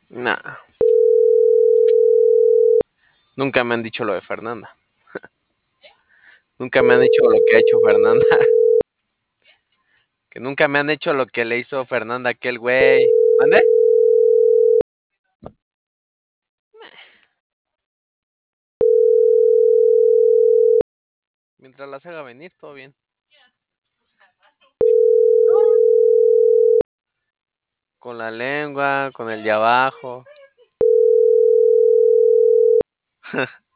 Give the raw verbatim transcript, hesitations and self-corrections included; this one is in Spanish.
Nah, nunca me han dicho lo de Fernanda. Nunca me han hecho lo que ha hecho Fernanda. Que nunca me han hecho lo que le hizo Fernanda a aquel güey. ¿Mande? Mientras las haga venir, todo bien. Con la lengua, con el de abajo.